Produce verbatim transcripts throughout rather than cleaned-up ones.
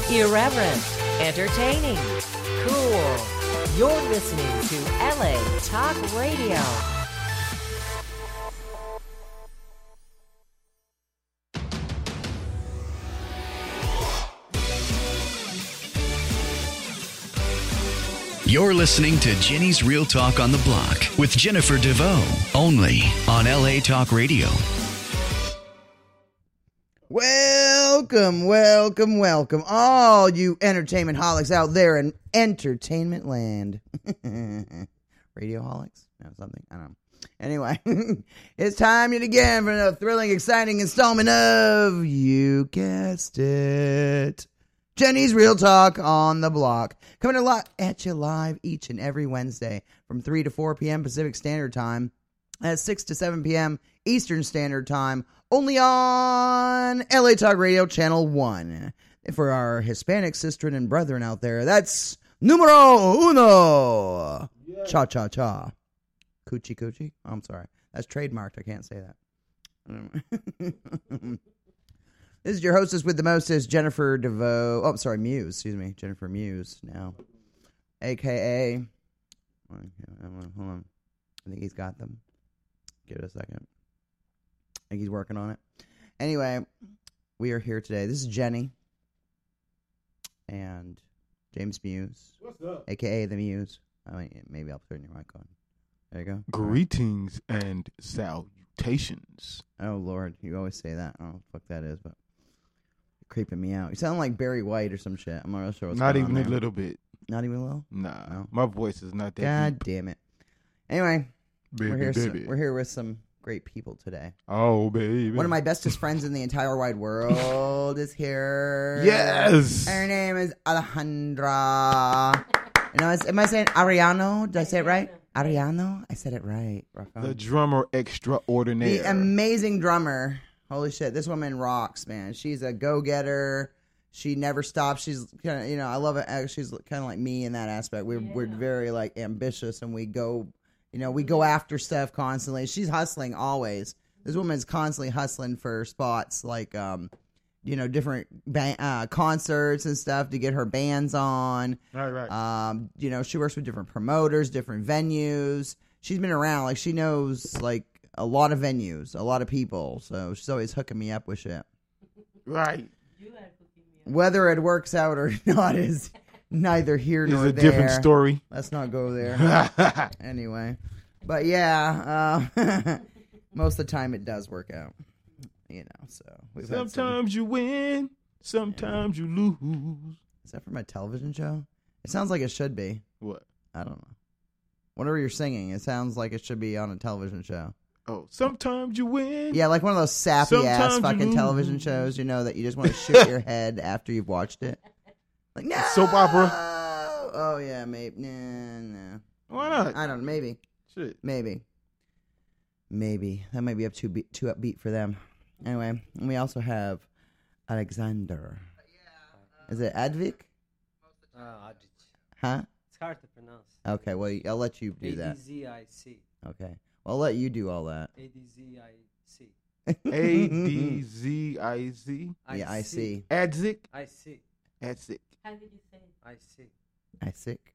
Irreverent, entertaining, cool. You're listening to L A Talk Radio. You're listening to Jenny's Real Talk on the Block with Jennifer DeVoe, only on L A Talk Radio. Welcome, welcome, welcome, all you entertainment holics out there in entertainment land. Radio holics? No, something. I don't know. Anyway, it's time yet again for another thrilling, exciting installment of You Guessed It, Jenny's Real Talk on the Block. Coming a lot at you live each and every Wednesday from three to four p.m. Pacific Standard Time at six to seven p.m. Eastern Standard Time, only on L A Talk Radio Channel one. For our Hispanic sisters and brethren out there, that's numero uno. Yeah. Cha-cha-cha. Coochie coochie? Oh, I'm sorry. That's trademarked. I can't say that. This is your hostess with the mostest, Jennifer DeVoe. Oh, sorry, Muse. Excuse me. Jennifer Muse now. A K A. Hold on. I think he's got them. Give it a second. I think he's working on it. Anyway, we are here today. This is Jenny. And James Muse. What's up? A K A the Muse. I mean, maybe I'll turn your mic on. There you go. Greetings and salutations. Oh, Lord. You always say that. I don't know what the fuck that is, but creeping me out. You sound like Barry White or some shit. I'm not really sure what's Not going even on a there. little bit. Not even a little? Nah. No. My voice is not that God deep. damn it. Anyway, Baby, we're here. baby. So, we're here with some great people today. Oh, baby. One of my bestest friends in the entire wide world is here. Yes. Her name is Alejandra. You know, is, am I saying Ariano? Did I say it right? Ariano? I said it right. Rock on. The drummer extraordinaire. The amazing drummer. Holy shit, this woman rocks, man. She's a go-getter. She never stops. She's kind of, you know, I love it. She's kind of like me in that aspect. We're yeah. we're very like ambitious, and we go, you know, we go after stuff constantly. She's hustling always. This woman's constantly hustling for spots, like, um, you know, different ba- uh, concerts and stuff to get her bands on. Right, right. Um, you know, she works with different promoters, different venues. She's been around, like, she knows like a lot of venues, a lot of people. So she's always hooking me up with shit. Right. Whether it works out or not is neither here nor It's a there. different story. Let's not go there. Anyway, but yeah, uh, most of the time it does work out. You know, so we've sometimes had some, you win, sometimes yeah. you lose. Is that from a television show? It sounds like it should be. What? I don't know. Whatever you're singing, it sounds like it should be on a television show. Oh, sometimes you win. Yeah, like one of those sappy sometimes ass fucking lose. television shows, you know, that you just want to shoot your head after you've watched it. Like, no! Soap opera? Oh, yeah, maybe. Nah, nah. Why not? I don't know. Maybe. Shit. Maybe. Maybe. That might be up too, be- too upbeat for them. Anyway, and we also have Alexander. Is it Advik? Uh, Advic. Huh? It's hard to pronounce. Okay, well, I'll let you do A that. D Z I C. Okay. Well, I'll let you do all that. A D Z I C. A D Z I Z. Yeah, I see. Adzik. I see. Adzik. How did you say it? I see. I sick.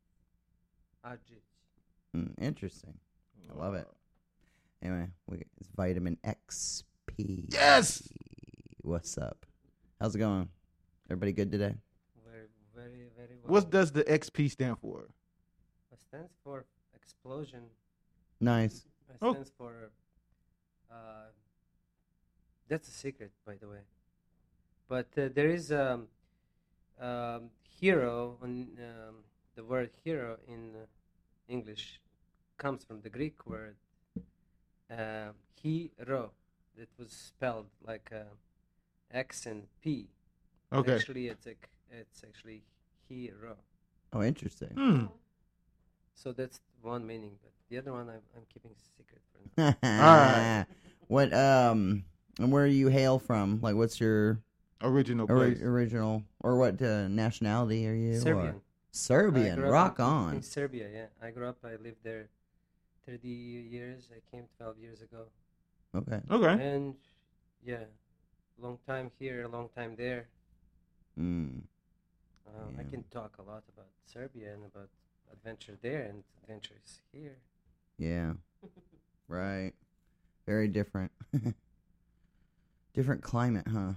Advic. Mm, interesting. I love it. Anyway, we, it's Vitamin X P. Yes! What's up? How's it going? Everybody good today? Very, very, very well. What does the X P stand for? It stands for explosion. Nice. It Oh. stands for. Uh, that's a secret, by the way. But uh, there is a um, um, hero. On um, the word hero in uh, English comes from the Greek word uh, hero. That was spelled like uh, X and P. Okay. Actually, it's a, it's actually hero. Oh, interesting. Hmm. So that's one meaning, but the other one I'm, I'm keeping secret for now. Alright. What, um, and where you hail from? Like, what's your Original ori- place. original, or what uh, nationality are you? Serbian. Or? Serbian. I grew up Rock in, on. In Serbia, yeah. I grew up, I lived there thirty years. I came twelve years ago. Okay. Okay. And, yeah, long time here, a long time there. Mm. Um, I Yeah. can talk a lot about Serbia and about adventure there and adventures here. Yeah. Right. Very different. Different climate, huh?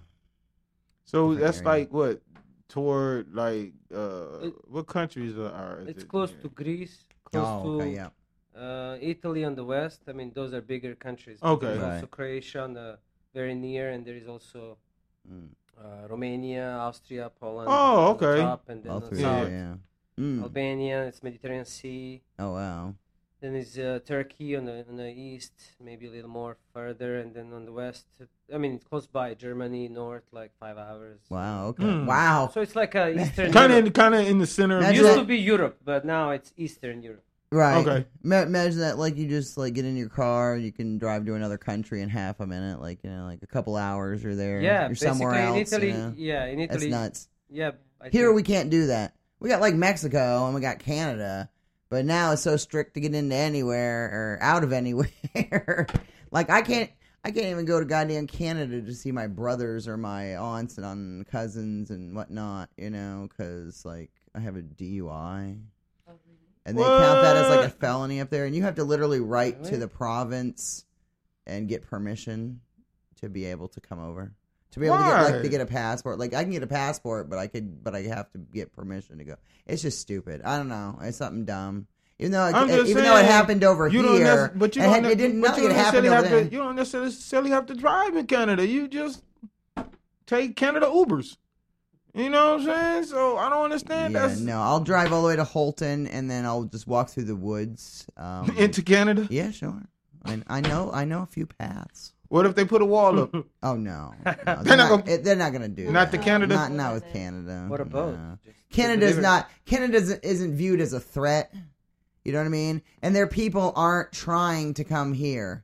So Different that's area. like what toward like uh It- what countries are? are is It's it close in? to Greece, close Oh, okay, to yeah. uh, Italy on the west. I mean, those are bigger countries. Okay. There's Right. also Croatia on the very near, and there is also Mm. uh, Romania, Austria, Poland. Oh, on the okay. top, and then All on three, south, yeah. Mm. Albania. It's Mediterranean Sea. Oh, wow. Then is uh, Turkey on the on the east, maybe a little more further, and then on the west. I mean, it's close by Germany, north, like five hours. Wow, okay. Hmm. Wow. So it's like a Eastern Kind Europe. of kind of in the center. Of That's It used that- to be Europe, but now it's Eastern Europe. Right. Okay. Ma- imagine that, like, you just, like, get in your car, you can drive to another country in half a minute, like, you know, like a couple hours you're there. Yeah, You're somewhere basically else. in Italy. you know? Yeah, in That's Italy. nuts. Yeah. I Here think- we can't do that. We got, like, Mexico and we got Canada, but now it's so strict to get into anywhere or out of anywhere. Like, I can't. I can't even go to goddamn Canada to see my brothers or my aunts and um, cousins and whatnot, you know, because, like, I have a D U I. And they count that as like a What? felony up there, and you have to literally write to Really? the province and get permission to be able to come over, to be able to get like Why? to get a passport. Like I can get a passport, but I could, but I have to get permission to go. It's just stupid. I don't know. It's something dumb. Even though, it, I'm just even though it saying, happened over You don't here, nec- but you it, don't, had, ne- it didn't. but Nothing you had don't happened necessarily over have there. to. You don't necessarily have to drive in Canada. You just take Canada Ubers. You know what I'm saying? So I don't understand. Yeah, That's no, I'll drive all the way to Holton, and then I'll just walk through the woods. Um, into Canada. yeah, sure. I, I know, I know a few paths. What if they put a wall up? Oh no, no They're they're, not not, gonna- it- they're not gonna do Not that. to Canada? Not not with Canada. What about? No. Just Canada's deliver- not. Canada isn't- isn't viewed as a threat. You know what I mean? And their people aren't trying to come here.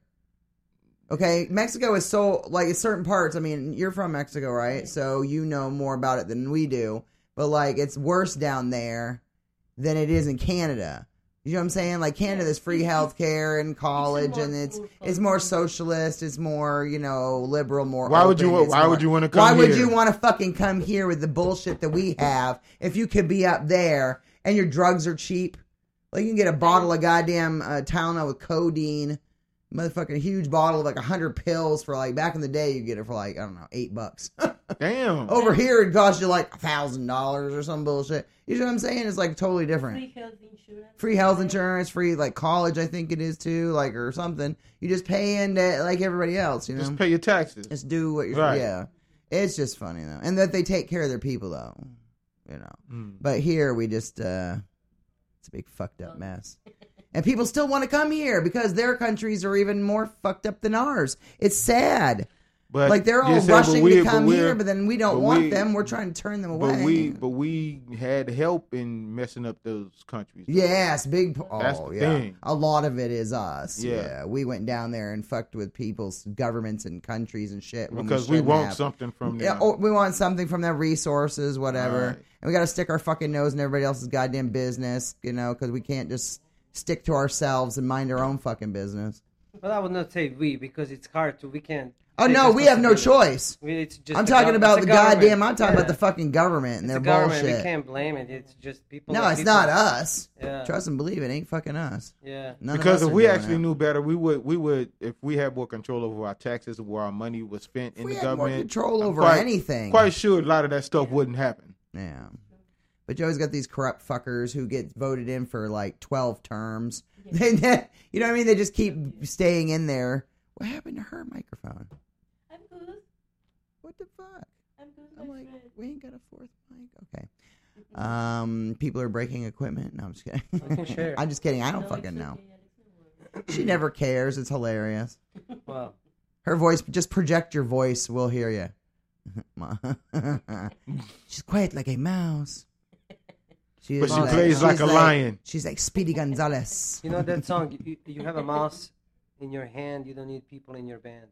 Okay, Mexico is so like in certain parts. I mean, you're from Mexico, right? So you know more about it than we do. But like, it's worse down there than it is in Canada. You know what I'm saying? Like Canada, there's free health care and college, and it's it's more socialist. It's more, you know, liberal. More. Why would you open, wa- it's why more- would you wanna come Why would here? you want to fucking come here with the bullshit that we have? If you could be up there and your drugs are cheap, like you can get a bottle of goddamn uh, Tylenol with codeine, motherfucking huge bottle of like a hundred pills for like back in the day. You get it for like I don't know eight bucks. Damn. Over here, it costs you like a thousand dollars or some bullshit. You know what I'm saying? It's like totally different. Free health insurance. Free health insurance, free like college, I think it is too, like or something. You just pay into like everybody else, you know. Just pay your taxes. Just do what you're. Right. Yeah, it's just funny though, and that they take care of their people though, you know. Mm. But here we just, uh it's a big fucked up mess, and people still want to come here because their countries are even more fucked up than ours. It's sad. But Like they're all you said, but rushing we- to but come we're- here, but then we don't but want we- them. We're trying to turn them away. But we, but we had help in messing up those countries. Yes, big. Oh, That's the yeah. thing. A lot of it is us. Yeah. Yeah. we went down there and fucked with people's governments and countries and shit when because we shouldn't want have. something from them. Yeah, or we want something from their resources, whatever. Right. And we got to stick our fucking nose in everybody else's goddamn business, you know, because we can't just stick to ourselves and mind our own fucking business. But I would not say we because it's hard to. We can't. Oh take no, we have no responsibility. choice. We, it's just I'm the talking gov- about it's the government. goddamn. I'm talking Yeah. about the fucking government and It's their the government. bullshit. We can't blame it. It's just people. No, like it's people- not us. Yeah. Trust and believe it ain't fucking us. Yeah. None Because of us if are we doing actually it. knew better, we would we would if we had more control over our taxes and where our money was spent If in we the had more government. control I'm over quite, anything. Quite sure a lot of that stuff wouldn't happen. Yeah. But you always got these corrupt fuckers who get voted in for like twelve terms. They, you know what I mean? They just keep staying in there. What happened to her microphone? I'm good. What the fuck? I'm good, I'm my like, friend. we ain't got a fourth mic. Okay. Um, people are breaking equipment. No, I'm just kidding. I can share. I'm just kidding. I don't No, fucking it's know. okay, Alex, no worries. She never cares. It's hilarious. Well, Her voice, just project your voice. We'll hear you. She's quiet like a mouse. She But is she plays like she's a lion. She's like Speedy Gonzalez. you know that song. You, you have a mouse in your hand. You don't need people in your band.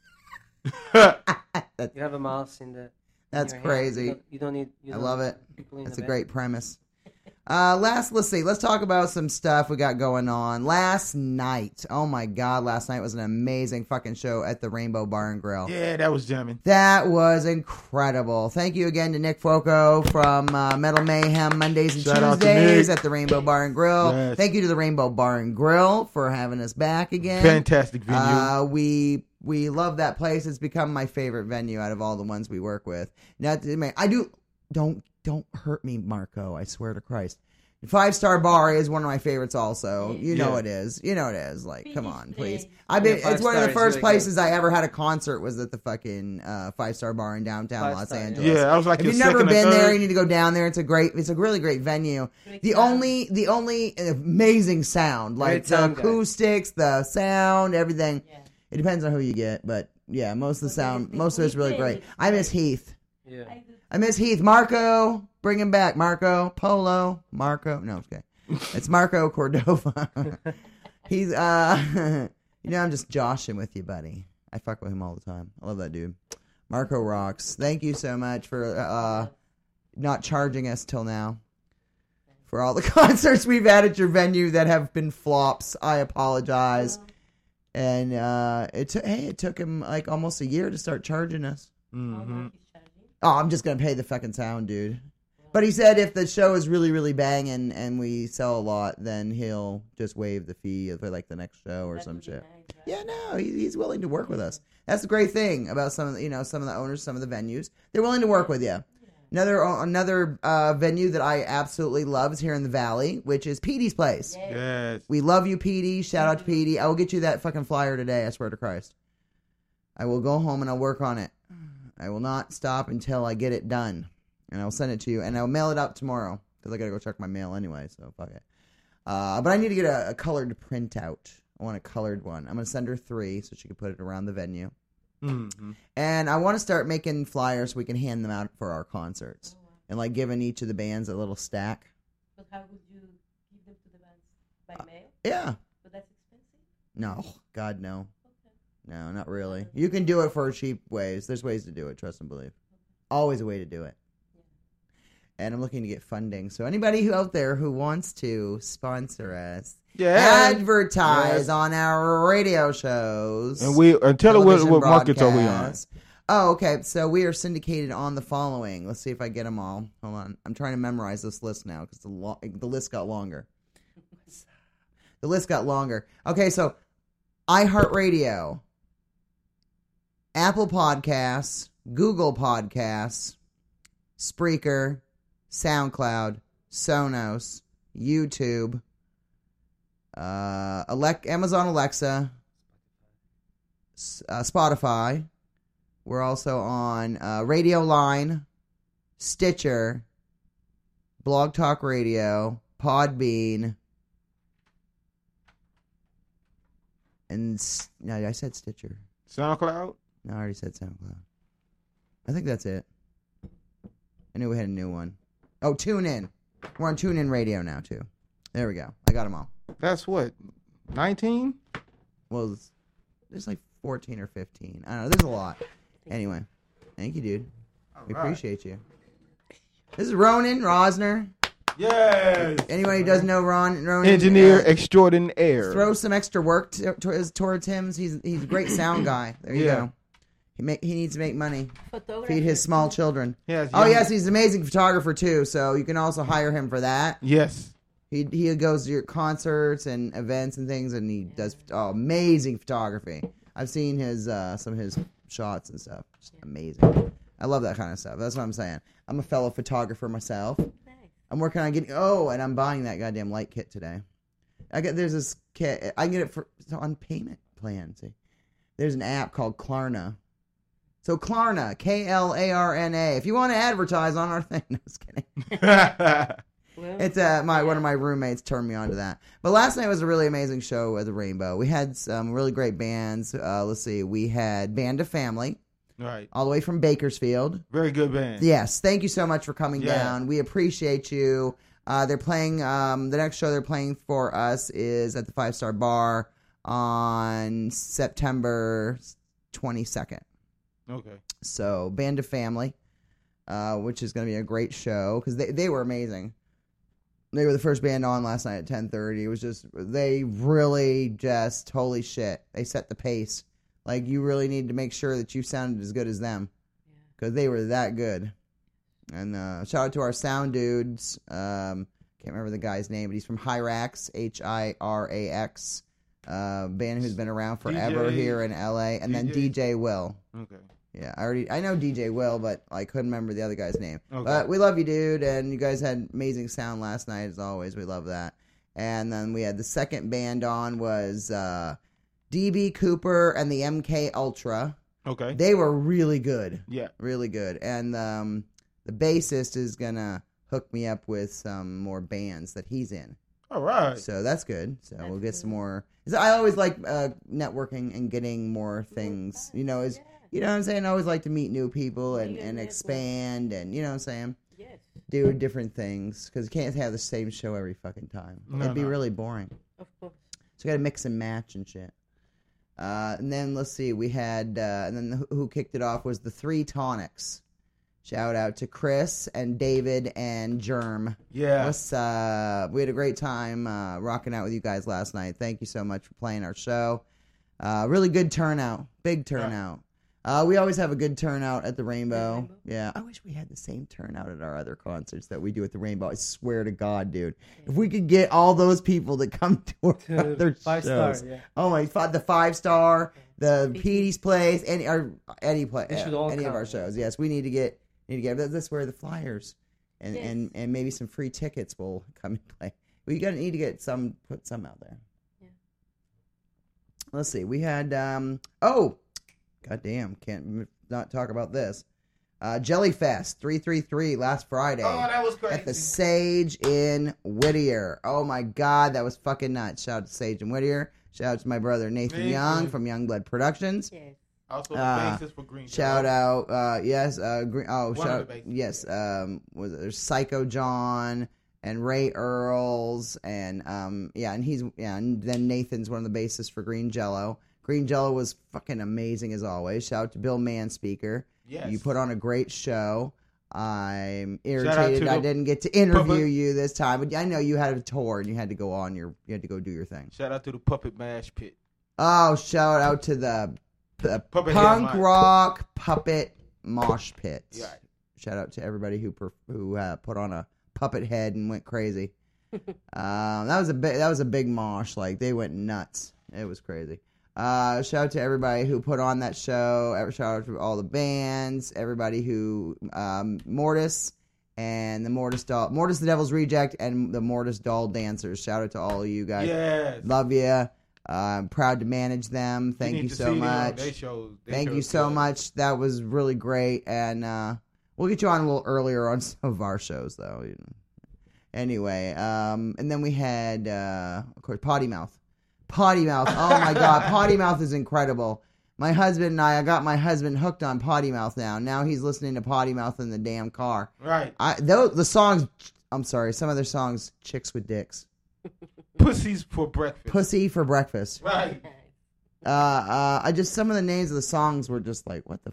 You have a mouse in the. in That's your hand. crazy. You don't, you don't need. You I don't love need it. People in That's the a band. great premise. Uh, last, let's see. Let's talk about some stuff we got going on. Last night, oh my God, last night was an amazing fucking show at the Rainbow Bar and Grill. Yeah, that was jamming. That was incredible. Thank you again to Nick Foco from uh, Metal Mayhem Mondays and Shout out to Tuesdays Nick. at the Rainbow Bar and Grill. Yes. Thank you to the Rainbow Bar and Grill for having us back again. Fantastic venue. Uh, we we love that place. It's become my favorite venue out of all the ones we work with. Now, I do don't don't hurt me, Marco. I swear to Christ. Five Star Bar is one of my favorites. Also, you know Yeah. it is. You know it is. Like, come on, please. Please. I've been. Yeah, Five it's one of the Star is first really places I ever had a concert. Was at the fucking uh, Five Star Bar in downtown Five Los Star, yeah. Angeles. yeah, I was like, If your you've never second or been there, third. you need to go down there. It's a great. It's a really great venue. Great The sound. only, the only amazing sound, like Great the sound guy. acoustics, the sound, everything. Yeah. It depends on who you get, but yeah, most of the But there sound, is the most of it's really great. weekend. I miss Heath. Yeah. I do. I miss Heath. Marco, bring him back. Marco Polo. Marco. No, okay. It's Marco Cordova. He's uh, you know, I'm just joshing with you, buddy. I fuck with him all the time. I love that dude. Marco rocks. Thank you so much for uh, not charging us till now for all the concerts we've had at your venue that have been flops. I apologize. And uh, it took hey, it took him like almost a year to start charging us. How Mhm. much is charging? Oh, I'm just gonna pay the fucking sound, dude. But he said if the show is really, really banging and we sell a lot, then he'll just waive the fee for like the next show or That some would be shit. nice, right? Yeah, no, he, he's willing to work with us. That's the great thing about some of the, you know, some of the owners, some of the venues. They're willing to work with you. Another another uh, venue that I absolutely love is here in the Valley, which is Petey's Place. Yeah. Yes. We love you, Petey. Shout out to Petey. I will get you that fucking flyer today. I swear to Christ. I will go home and I'll work on it. I will not stop until I get it done. And I'll send it to you. And I'll mail it out tomorrow. Because I got to go check my mail anyway. So fuck it. Uh, but I need to get a, a colored printout. I want a colored one. I'm going to send her three so she can put it around the venue. Mm-hmm. And I want to start making flyers so we can hand them out for our concerts. And like giving each of the bands a little stack. But how would you give them to the bands? By Uh, mail? Yeah. But that's expensive? No. God, no. Okay. No, not really. You can do it for cheap ways. There's ways to do it, trust and believe. Always a way to do it. And I'm looking to get funding. So anybody who out there who wants to sponsor us, Yeah. advertise Yes. on our radio shows. And we and tell her what, television what markets are we on. broadcasts. Oh, okay. So we are syndicated on the following. Let's see if I get them all. Hold on. I'm trying to memorize this list now because the lo- the list got longer. The list got longer. Okay, so iHeartRadio, Apple Podcasts, Google Podcasts, Spreaker, SoundCloud, Sonos, YouTube, uh, Alec- Amazon Alexa, S- uh, Spotify. We're also on uh, Radio Line, Stitcher, Blog Talk Radio, Podbean, and s- no, I said Stitcher. SoundCloud. No, I already said SoundCloud. I think that's it. I knew we had a new one. Oh, TuneIn. We're on TuneIn Radio now, too. There we go. I got them all. That's what, nineteen? Well, there's- there's like fourteen or fifteen. I don't know. There's a lot. Anyway. Thank you, dude. We right. appreciate you. This is Ronan Rosner. Yes. Anyone who doesn't know Ron, Ronan, Engineer uh, extraordinaire. throw some extra work to, to, towards him. He's he's a great sound guy. There you Yeah. go. He make he needs to make money. Photographer. Feed his small children. Yes, Oh young- yes, he's an amazing photographer too. So you can also hire him for that. Yes. He he goes to your concerts and events and things, and he does oh, amazing photography. I've seen his uh, some of his shots and stuff. Just amazing. I love that kind of stuff. That's what I'm saying. I'm a fellow photographer myself. Nice. I'm working on getting. Oh, and I'm buying that goddamn light kit today. I get there's this kit. I can get it for it's on payment plan. See, there's an app called Klarna. So Klarna, K L A R N A. If you want to advertise on our thing, no, just kidding. Well, It's uh my one of my roommates turned me on to that. But last night was a really amazing show at the Rainbow. We had some really great bands. Uh, let's see, we had Band of Family, Right. all the way from Bakersfield. Very good band. Yes, thank you so much for coming Yeah. down. We appreciate you. Uh, they're playing. Um, the next show they're playing for us is at the Five Star Bar on September twenty-second. Okay. So Band of Family, uh, which is going to be a great show because they they were amazing. They were the first band on last night at ten thirty. It was just, they really just, holy shit. They set the pace. Like, you really need to make sure that you sounded as good as them. Because they were that good. And uh, shout out to our sound dudes. Um, can't remember the guy's name, but he's from Hyrax, H I R A X. Uh, band who's been around forever D J, here in L A. And D J. then D J Will. Okay. Yeah, I already I know D J Will, but I couldn't remember the other guy's name. Okay. But we love you, dude, and you guys had amazing sound last night as always. We love that. And then we had the second band on was uh, D B Cooper and the M K Ultra. Okay. They were really good. Yeah. Really good. And um, the bassist is gonna hook me up with some more bands that he's in. All right. So that's good. So That's we'll get some good. more. So I always like uh, networking and getting more things. You know, is you know what I'm saying? I always like to meet new people and, Yeah, and network. expand and, you know what I'm saying? Yes. Do different things. Because you can't have the same show every fucking time. No, It'd be no. really boring. Of course. So you got to mix and match and shit. Uh, and then let's see. We had, uh, and then who, who kicked it off was the Three Tonics. Shout out to Chris and David and Germ. Yeah. Let's, uh, we had a great time uh, rocking out with you guys last night. Thank you so much for playing our show. Uh, really good turnout. Big turnout. Uh, we always have a good turnout at the Rainbow. Rainbow? Yeah. I wish we had the same turnout at our other concerts that we do at the Rainbow. I swear to God, dude. If we could get all those people to come to our To other five star, shows. yeah. Oh my God, the five star, the Petey's place, any or any place, They should all any of come, our yeah. shows. Yes, we need to get need to get. that- That's where the flyers and, Yes. and and maybe some free tickets will come and play. We got to need to get some, put some out there. Yeah. Let's see. We had um oh, goddamn, can't m- not talk about this. Uh, Jellyfest three three three last Friday. Oh, that was crazy. At the Sage in Whittier. Oh my God, that was fucking nuts. Shout out to Sage in Whittier. Shout out to my brother Nathan Nathan. Young from Youngblood Productions. Yes. Also, Uh, the basis for Green. Shout Jello. out, uh, yes, uh, green, oh, One of shout, the bases. yes, um, was it, there's Psycho John and Ray Earls and um, yeah, and he's yeah, and then Nathan's one of the bassists for Green Jello. Green Jello was fucking amazing as always. Shout out to Bill Manspeaker. Yes. You put on a great show. I'm out to irritated I the didn't get to interview puppet- you this time, but I know you had a tour and you had to go on your, you had to go do your thing. Shout out to the Puppet Mash Pit. Oh, shout out to the, the Puppet punk Headline. rock puppet mosh pit. Yeah. Shout out to everybody who per, who uh, put on a puppet head and went crazy. um, that was a big that was a big mosh. Like they went nuts. It was crazy. Uh, shout out to everybody who put on that show. Every shout out to all the bands. Everybody who um, Mortis and the Mortis doll, Mortis the Devil's Reject, and the Mortis Doll Dancers. Shout out to all of you guys. Yes. Love you. Uh, I'm proud to manage them. Thank need you to so see them. much. They shows, they Thank you shows so good. much. That was really great. And uh, we'll get you on a little earlier on some of our shows, though. You know. Anyway, um, and then we had, uh, of course, Potty Mouth. Potty Mouth. Oh, my God. Potty Mouth is incredible. My husband and I, I got my husband hooked on Potty Mouth now. Now he's listening to Potty Mouth in the damn car. Right. I those, The songs, I'm sorry, some of their songs, Chicks with Dicks. Pussies for breakfast. Pussy for Breakfast. Right. Uh, uh, I just some of the names of the songs were just like, what the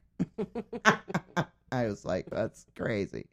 fuck? I was like, that's crazy.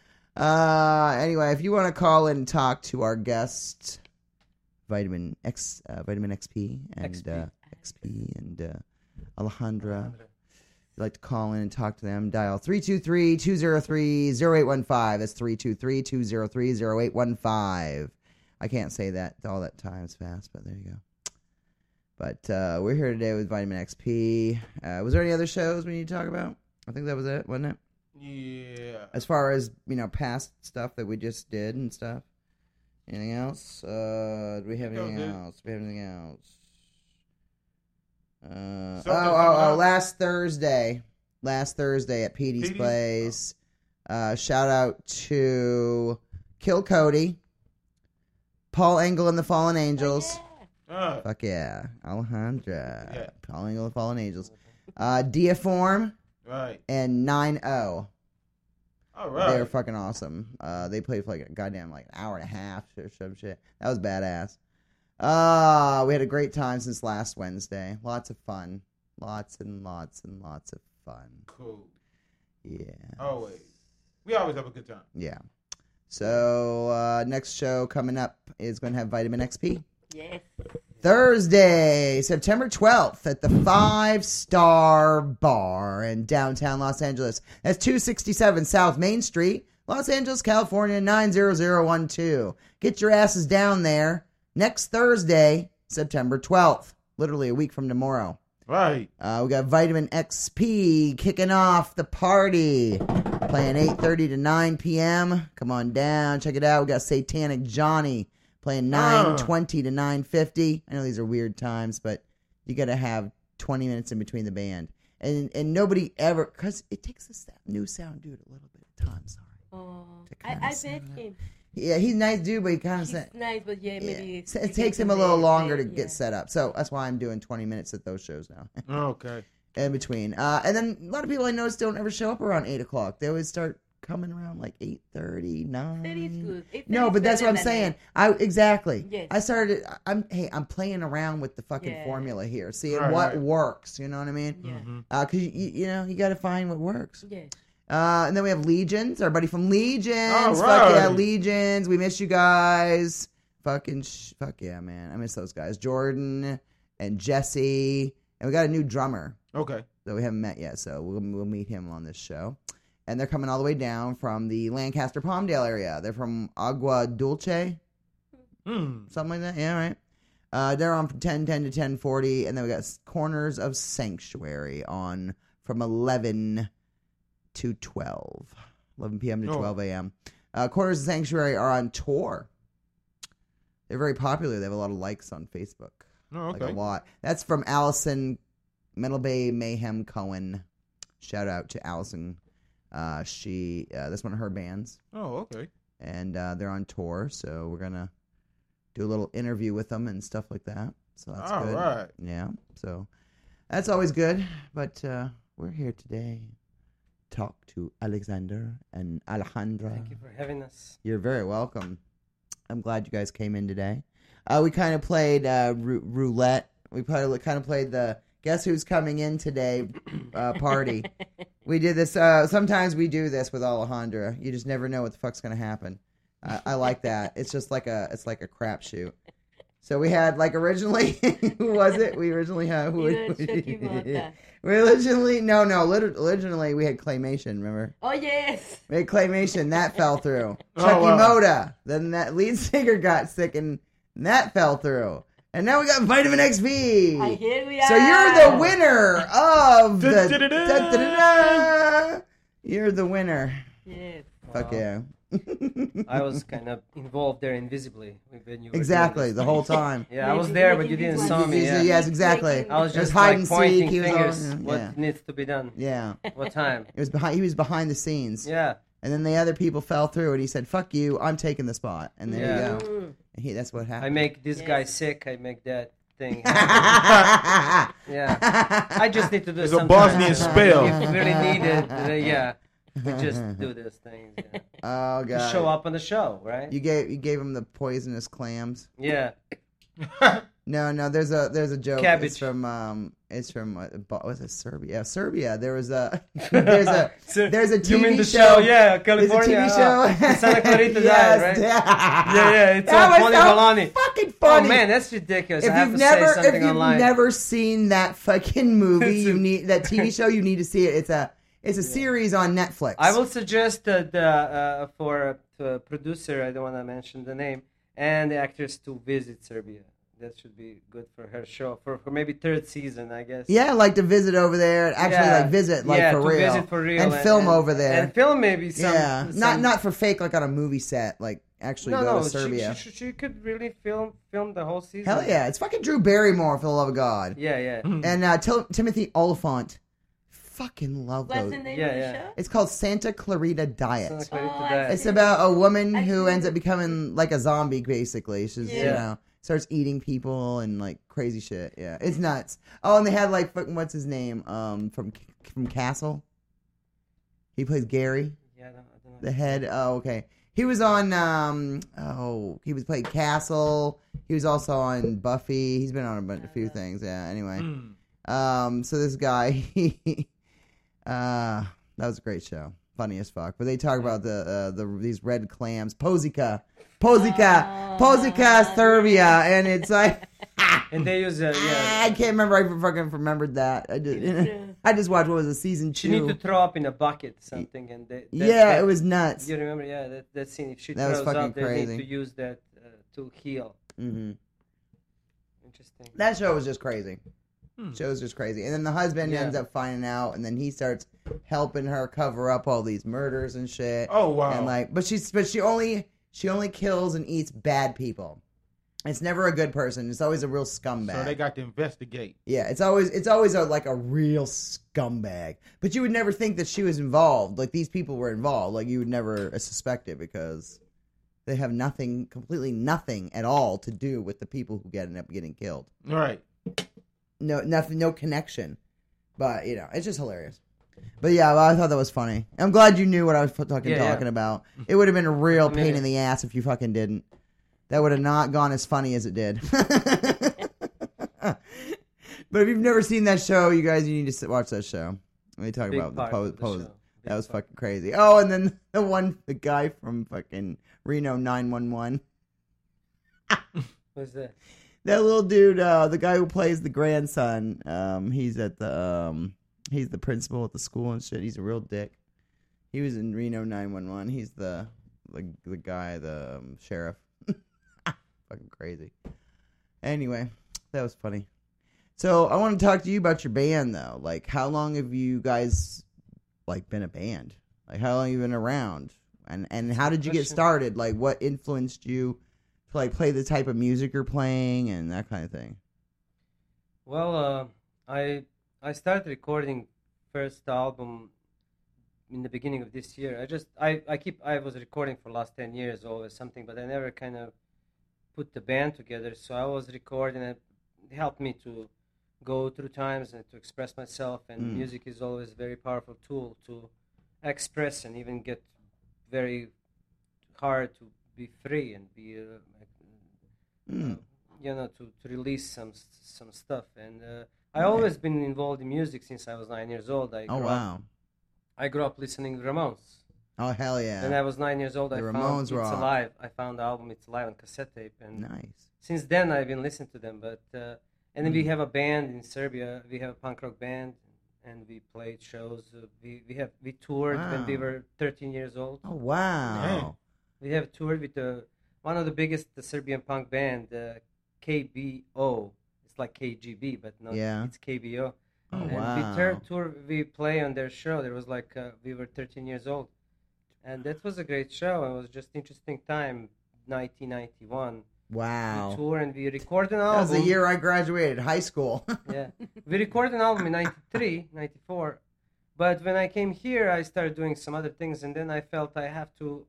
Uh, anyway, if you want to call in and talk to our guest, Vitamin X, uh, Vitamin X P, and X P. Uh, X P, and uh, Alejandra, if you'd like to call in and talk to them, dial three two three, two zero three, zero eight one five. That's three two three, two zero three, zero eight one five. I can't say that all that times fast, but there you go. But uh, we're here today with Vitamin X P. Uh, was there any other shows we need to talk about? I think that was it, wasn't it? Yeah. As far as, you know, past stuff that we just did and stuff. Anything else? Uh, do we have That was anything it. else? Do we have anything else? Uh, oh, Something oh, coming oh, up. last Thursday. Last Thursday at Petey's Petey's? Place. Uh, shout out to Kill Cody, Paul Engel and the Fallen Angels. Uh, Fuck yeah. Alejandra. Yeah. Paul Engel and the Fallen Angels. Uh, Diaform right. and nine oh. All They right. were fucking awesome. Uh, they played for like a goddamn like an hour and a half or some shit. That was badass. Uh, we had a great time since last Wednesday. Lots of fun. Lots and lots and lots of fun. Cool. Yeah. Always. We always have a good time. Yeah. So uh, next show coming up is going to have Vitamin X P. Yes. Thursday, September twelfth at the Five Star Bar in downtown Los Angeles. That's two sixty-seven South Main Street, Los Angeles, California, nine zero zero one two. Get your asses down there next Thursday, September twelfth, literally a week from tomorrow. Right. Uh, we got Vitamin X P kicking off the party, playing eight thirty to nine p.m. Come on down, check it out. We got Satanic Johnny playing nine twenty to nine fifty. I know these are weird times, but you got to have twenty minutes in between the band. And and nobody ever, because it takes this new sound dude a little bit of time, sorry. Oh, To I, kinda I set met it him. Yeah, he's a nice dude, but he kind of He's said, nice, but yeah, maybe yeah, it's, it it takes him a some little days, longer to yeah. get set up. So that's why I'm doing twenty minutes at those shows now. Okay. In between. Uh, and then a lot of people I noticed don't ever show up around eight o'clock. They always start coming around like eight thirty, nine. That is good. eight No, thirty but is that's what I'm better than saying. eight. I exactly. Yes. I started. I'm hey, I'm playing around with the fucking Yeah. formula here, seeing Right, what right. works. You know what I mean? Yeah. Mhm. Uh, cause you, you know you got to find what works. Yes. Uh, and then we have Legions, our buddy from Legions. All Fuck yeah, right. Legions. We miss you guys. Fucking sh- fuck yeah, man. I miss those guys. Jordan and Jesse, and we got a new drummer Okay. that we haven't met yet, so we'll we'll meet him on this show. And they're coming all the way down from the Lancaster Palmdale area. They're from Agua Dulce, Hmm. something like that. Yeah, right. Uh, they're on from ten ten to ten forty, and then we got Corners of Sanctuary on from eleven to twelve, eleven p.m. to Oh. twelve a.m. Uh, Corners of Sanctuary are on tour. They're very popular. They have a lot of likes on Facebook. Oh, Like okay. a lot. That's from Allison Metal Bay Mayhem Cohen. Shout out to Allison. Uh, she uh, that's one of her bands, Oh, okay. and uh, they're on tour. So we're gonna do a little interview with them and stuff like that. So that's All good. right. Yeah. So that's always good. But uh, we're here today to talk to Alexander and Alejandra. Thank you for having us. You're very welcome. I'm glad you guys came in today. Uh, we kind of played uh, rou- roulette. We probably kind of played the guess who's coming in today uh, party. We did this. Uh, sometimes we do this with Alejandra. You just never know what the fuck's gonna happen. Uh, I like that. It's just like a it's like a crapshoot. So we had like originally who was it? We originally had who? You know, Chucky Mota. We originally no no lit- originally we had Claymation. Remember? Oh, yes. We had Claymation that fell through. Oh, Chucky wow. Moda. Then that lead singer got sick and that fell through. And now we got Vitamin X P. And here we are. So you're the winner of the. Da-da-da. Da-da-da-da. You're the winner. Yes. Fuck Wow. yeah. I was kind of involved there invisibly when you were doing Exactly, this. the whole time. Yeah, I was Making- there, but making you didn't these saw ones. me. Yeah. Yes, exactly. I was There's just hide like and pointing seek. He was fingers. on- what yeah. needs to be done? Yeah. What time? It was behind. He was behind the scenes. Yeah. And then the other people fell through, and he said, "Fuck you, I'm taking the spot." And there Yeah. you go. Mm. And he, that's what I happened. make this Yes. guy sick. I make that thing happen. Yeah. I just need to do It's it a sometimes. Bosnian spell. If really needed, uh, yeah. We just do these things. Yeah. Oh god. Just show up on the show, right? You gave you gave him the poisonous clams. Yeah. No, no. There's a there's a joke. It's Cabbage. from um. It's from uh, Bo- was it Serbia? Yeah, Serbia. There was a there's a So, there's a T V you mean the show. show? Yeah, There's a California. T V show. uh, in Santa Clarita Yes, died, right? Yeah, Yeah, yeah, it's that on was Tony so Valani. fucking funny. Oh man, that's ridiculous. if I have you've to never say something if you've online. never seen that fucking movie, It's you a- need that T V show. You need to see it. It's a it's a series on Netflix. I will suggest that uh, uh, for a producer, I don't want to mention the name, and the actress to visit Serbia. That should be good for her show for, for maybe third season, I guess. Yeah, like to visit over there and actually Yeah. like visit like yeah, for to real. visit for real and, film over there. and film maybe some. yeah, some, not not for fake like on a movie set. Like actually no, go no, to Serbia. She, she, she could really film film the whole season. Hell yeah, it's fucking Drew Barrymore for the love of God. Yeah, yeah. And uh, Til- Timothy Oliphant. Fucking love What's those. the name Yeah, of the yeah. show? It's called Santa Clarita Diet. Santa Clarita Oh, I Diet. It's about a woman I who see. ends up becoming like a zombie, basically. She's, you Yeah. know, starts eating people and like crazy shit. Yeah, it's nuts. Oh, and they had like fucking what's his name? Um, from from Castle. He plays Gary, Yeah, I don't, I don't know. the head. Oh, okay. He was on. Um, oh, he was playing Castle. He was also on Buffy. He's been on a bunch, a few things. Yeah. Anyway. Mm. Um, so this guy, he, uh, that was a great show. funny as fuck. But they talk about the uh, the these red clams, Pozica, Pozica, Pozica, Serbia, and it's like. And they use uh, yeah. I can't remember. I fucking remembered that. I just, I just watched what was it, season two. She need to throw up in a bucket something, and they, that, yeah, that, it was nuts. You remember? Yeah, that, that scene. If she That was throws fucking up, they crazy. need to use that uh, to heal. Mm-hmm. Interesting. That show was just crazy. Hmm. Show was just crazy, and then the husband Yeah. ends up finding out, and then he starts helping her cover up all these murders and shit. Oh wow. And like, but she's but she only she only kills and eats bad people. It's never a good person. It's always a real scumbag. So they got to investigate. Yeah, it's always it's always a, like a real scumbag. But you would never think that she was involved. Like these people were involved. Like you would never suspect it because they have nothing, completely nothing at all to do with the people who get end up getting killed. Right. No, nothing, no connection. But you know, it's just hilarious. But yeah, well, I thought that was funny. I'm glad you knew what I was fucking Yeah, yeah. talking about. It would have been a real I mean, pain it- in the ass if you fucking didn't. That would have not gone as funny as it did. But if you've never seen that show, you guys, you need to sit, watch that show. Let me talk Big about the part pose. of the pose. show. That Big was part. fucking crazy. Oh, and then the one, the guy from fucking Reno nine one one. What's that? That little dude, uh, the guy who plays the grandson, um, he's at the, um, he's the principal at the school and shit. He's a real dick. He was in Reno nine one one. He's the, the, the guy, the um, sheriff. Fucking crazy. Anyway, that was funny. So I want to talk to you about your band, though. Like, how long have you guys, like, been a band? Like, how long have you been around? And and how did you get Question. started? Like, what influenced you to, like, play the type of music you're playing and that kind of thing? Well, uh, I I started recording first album in the beginning of this year. I just I, I keep I was recording for the last ten years always something, but I never kind of put the band together. So I was recording. It helped me to go through times and to express myself. And Mm. music is always a very powerful tool to express and even get very hard to be free and be uh, Mm. you know to, to release some some stuff. And uh, I always been involved in music since I was nine years old. I Oh, grew wow. up, I grew up listening to Ramones. Oh, hell When yeah. I was nine years old, The I Ramones found It's rock. Alive. I found the album It's Alive on cassette tape, and Nice. since then I've been listening to them. But uh, and then we Mm. have a band in Serbia. We have a punk rock band, and we played shows. Uh, we we have we toured when we Wow. were thirteen years old. Oh, wow. We have toured with the one of the biggest the Serbian punk band, uh, K B O. It's like K G B, but no, Yeah. it's K B O. Oh, and wow. we tur- tour, we play on their show. There was like uh, we were thirteen years old, and that was a great show. It was just interesting time, nineteen ninety-one. Wow. We tour and we recorded an That album. was the year I graduated high school. Yeah, we recorded an album in ninety-three, ninety-four. But when I came here, I started doing some other things, and then I felt I have to.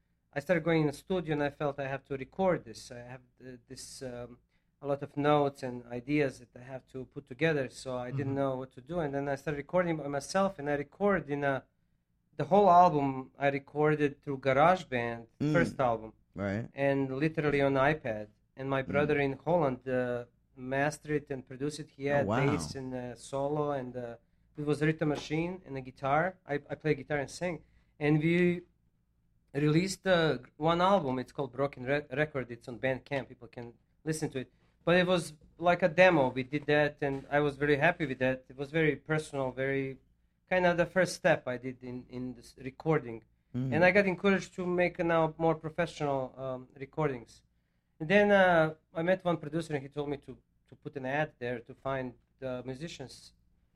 I started going in the studio, and I felt I have to record this. I have uh, this um, a lot of notes and ideas that I have to put together. So I didn't know what to do, and then I started recording by myself, and I recorded in a. The whole album I recorded through GarageBand, Mm. first album, Right. and literally on iPad. And my brother in Holland uh, mastered it and produced it. He had Oh, wow. bass and uh, solo, and uh, it was a rhythm machine and a guitar. I, I play guitar and sing. And we released uh, one album. It's called Broken Re- Record. It's on Bandcamp. People can listen to it. But it was like a demo. We did that, and I was very happy with that. It was very personal, very kind of the first step I did in, in this recording. Mm. And I got encouraged to make now more professional um, recordings. And then uh, I met one producer, and he told me to, to put an ad there to find uh, musicians.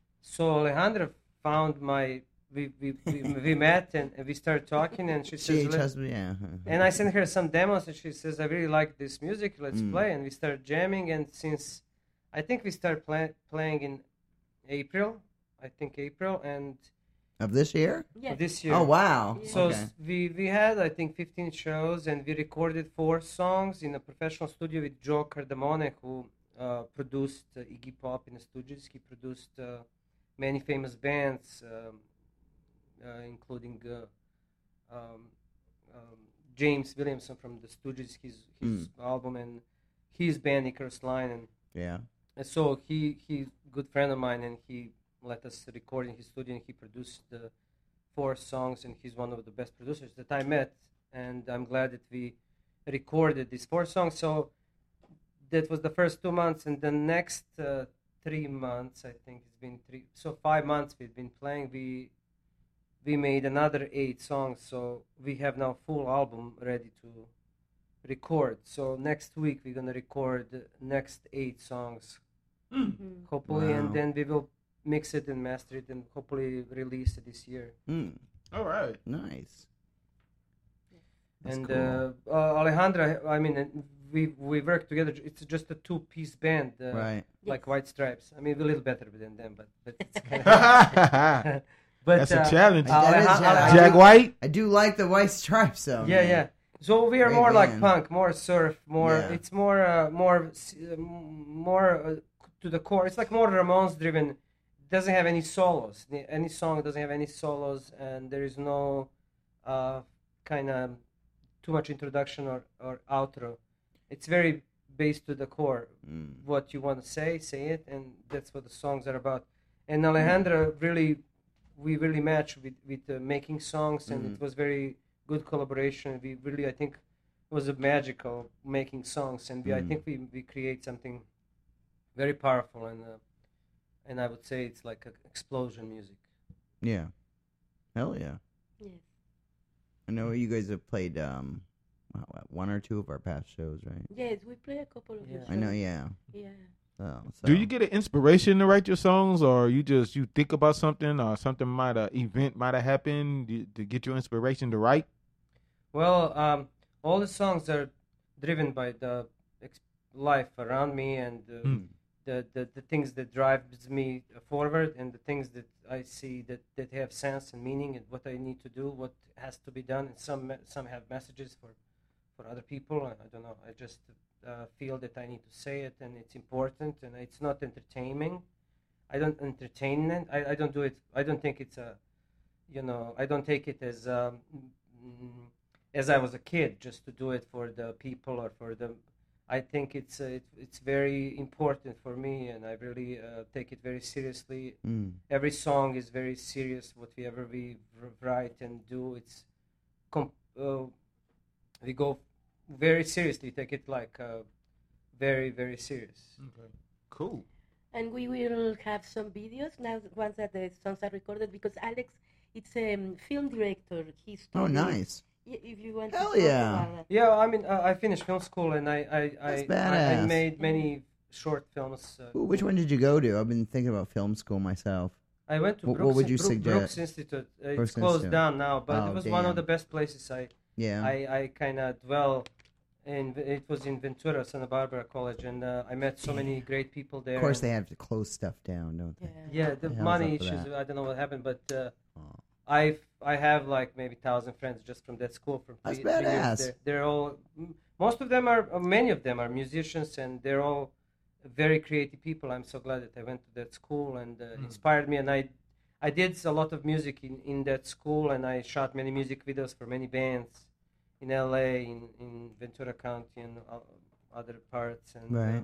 So Alejandra found my, we we, we, we met and, and we started talking, and she She says, "Let-" just, yeah. and I sent her some demos, and she says, I really like this music, let's Mm. play. And we started jamming, and since, I think we started play, playing in April, I think April, and Of this year? Yeah. this year. Oh, wow. So Okay. s- we, we had, I think, fifteen shows, and we recorded four songs in a professional studio with Joe Cardamone, who uh, produced uh, Iggy Pop in the Stooges. He produced uh, many famous bands, um, uh, including uh, um, um, James Williamson from the Stooges, his, his album, and his band, Icarus Line. And, Yeah. and so he he's a good friend of mine, and he let us record in his studio, and he produced the four songs, and he's one of the best producers that I met. And I'm glad that we recorded these four songs. So that was the first two months, and the next uh, three months, I think it's been three, so five months we've been playing. We we made another eight songs, so we have now full album ready to record. So next week we're gonna record the next eight songs, Mhm. hopefully, Wow. and then we will mix it and master it and hopefully release it this year. Mm, All right. nice. That's and cool. uh, uh, Alejandra, I mean, uh, we we work together. It's just a two-piece band, uh, Right. like Yes. White Stripes. I mean, we're a little better than them, but but it's kind of. That's but a uh, challenge. That is Aleja- challenge. Jack White. I do like the White Stripes, though. yeah, man. yeah. So we are Great more like band. punk, more surf, more. Yeah. It's more, uh, more, s- uh, m- more uh, to the core. It's like more Ramones driven. Doesn't have any solos. The- Any song doesn't have any solos, and there is no uh, kind of too much introduction or, or outro. It's very based to the core. Mm. What you want to say, say it, and that's what the songs are about. And Alejandra really, we really match with with uh, making songs, and Mhm. it was very good collaboration. We really, I think, it was a magical making songs, and we, I Mhm. think we we create something very powerful, and uh, and I would say it's like a explosion music. Yeah. Hell yeah. Yes. I know you guys have played um, what, what, one or two of our past shows, right? Yes, we play a couple of Yeah. your I know, shows. yeah. Yeah. So, so. Do you get an inspiration to write your songs, or you just you think about something, or something might a event might have happened to, to get your inspiration to write? Well, um, all the songs are driven by the ex- life around me and uh, Mm. the, the the things that drives me forward, and the things that I see that, that have sense and meaning, and what I need to do, what has to be done. And some me- some have messages for for other people. I, I don't know. I just uh, feel that I need to say it, and it's important, and it's not entertaining. I don't entertain it. I, I don't do it. I don't think it's a, you know, I don't take it as um, mm, as I was a kid, just to do it for the people or for the. I think it's uh, it, it's very important for me, and I really uh, take it very seriously. Mm. Every song is very serious. Whatever we r- write and do, it's com- uh, we go very seriously. Take it like uh, very very serious. Okay, cool. And we will have some videos now once that the songs are recorded, because Alex, it's a um, film director. He's Oh, studying- nice. Y- If you want Hell to talk yeah. about that. Yeah, I mean, uh, I finished film school, and I I That's I, I, I badass. made many short films. Uh, Ooh, which one did you go to? I've been thinking about film school myself. I went to What- Brooks, what would you Brook- suggest? Brooks Institute. Uh, it's Brooks closed Institute. down now, but Oh, it was one damn. of the best places. I Yeah. I, I kind of dwell in. It was in Ventura, Santa Barbara College, and uh, I met so many great people there. of course, and- they have to close stuff down, don't they? Yeah. Yeah, the The hell's money up with issues. that? I don't know what happened, but uh, Oh. I I have like maybe thousand friends just from that school from That's three, three years badass. there. They're all, m- most of them are, uh, many of them are musicians, and they're all very creative people. I'm so glad that I went to that school, and uh, Mm. inspired me. And I, I did a lot of music in, in that school, and I shot many music videos for many bands in L A, in, in Ventura County, and uh, other parts. And, uh, Right.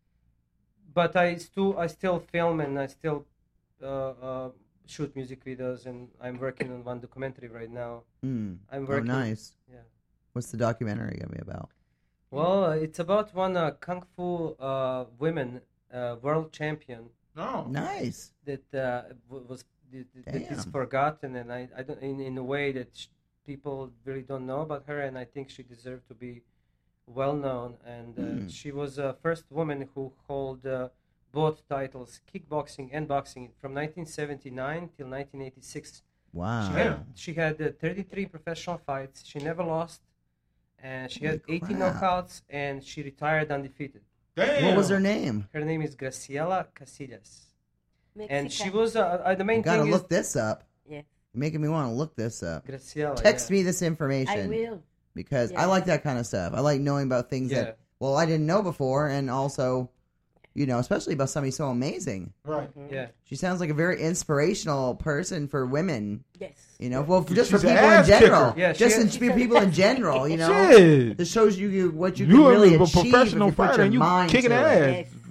but I still I still film, and I still uh, uh, shoot music videos, and I'm working on one documentary right now. Mm. I'm Oh, working. nice. Yeah. What's the documentary gonna be about? Well, uh, it's about one uh, kung fu uh, women uh, world champion No. Nice. that uh, w- was that that is Damn. forgotten, and I, I don't in, in a way that sh- people really don't know about her, and I think she deserved to be well known. And uh, Mm. she was the first woman who held uh, both titles, kickboxing and boxing, from nineteen seventy-nine till nineteen eighty-six. Wow. She had, she had uh, thirty-three professional fights. She never lost, and she had Holy eighteen crap. knockouts, and she retired undefeated. Damn. What was her name? Her name is Graciela Casillas, and she Mexican. was uh, uh, the main I gotta thing look is this up. Yeah, You're making me want to look this up. Graciela. Text yeah. me this information I will. because I Yeah. like that kind of stuff. I like knowing about things Yeah. that well I didn't know before, and also, you know, especially about somebody so amazing. Right. Yeah, She sounds like a very inspirational person for women. Yes. You know, well, for, just for She's an people in ass general. kicker. Yeah, she just is. in, for people in general. You know, Shit. this shows you you- what you You can are really a achieve professional if you put fighter, your and you mind kicking to it. ass. Yes.